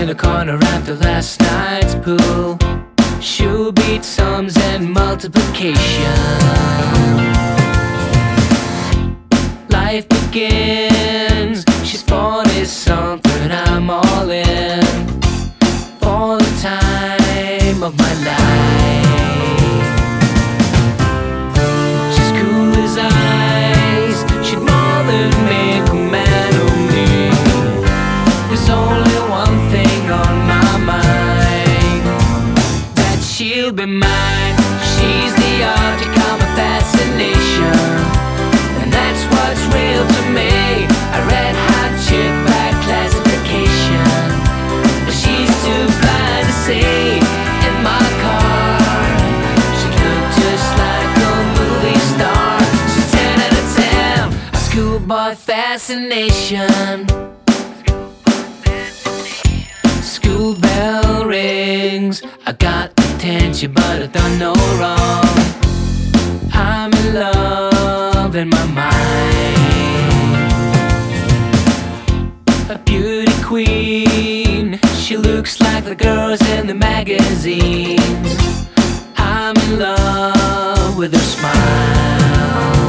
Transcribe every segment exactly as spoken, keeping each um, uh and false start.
in the corner after last night's pool. She'll beat sums and multiplication. Life begins, she's forty something, I'm all in for the time of my life. She's cool as ice, she'd more than make a man of me. There's only one thing on my mind, that she'll be mine. She's the object of my fascination, and that's what's real to me. A red hot chick by classification, but she's too blind to see. In my car, she looked just like a movie star. She's ten out of ten, a schoolboy fascination. School bell rings, I got attention but I done no wrong. I'm in love in my mind. A beauty queen, she looks like the girls in the magazines. I'm in love with her smile.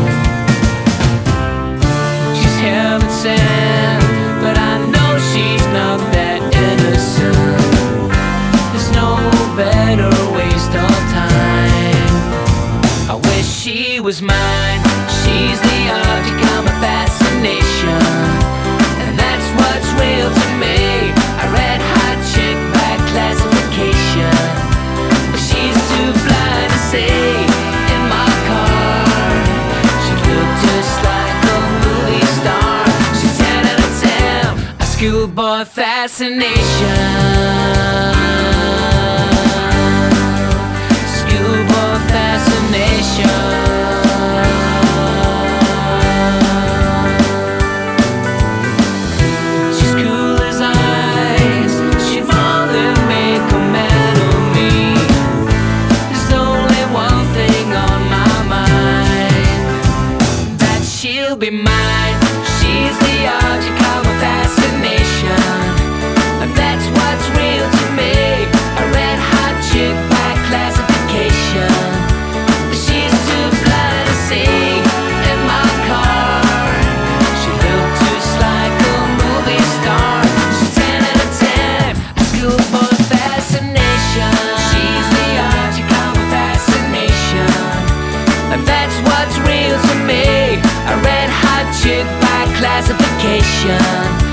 She's heaven sent, but I know she's not that innocent. There's no better waste of time. I wish she was mine. She's the object of my fascination, and that's what's real to me. A red hot chick by classification, but she's too blind to see. In my car, she looked just like a movie star. She's ten out of ten, a schoolboy fascination. Schoolboy fascination. She's cool as ice, she'd more than make a man of me. There's only one thing on my mind, that she'll be mine. She's the object of my fascination, and that's what's real to me. A red hot chick by classification, but she's too blind to see. In my car, she looked just like a movie star. She's ten out of ten, a schoolboy fascination. She's the object of my fascination, and that's what's real to me. A red hot chick by classification.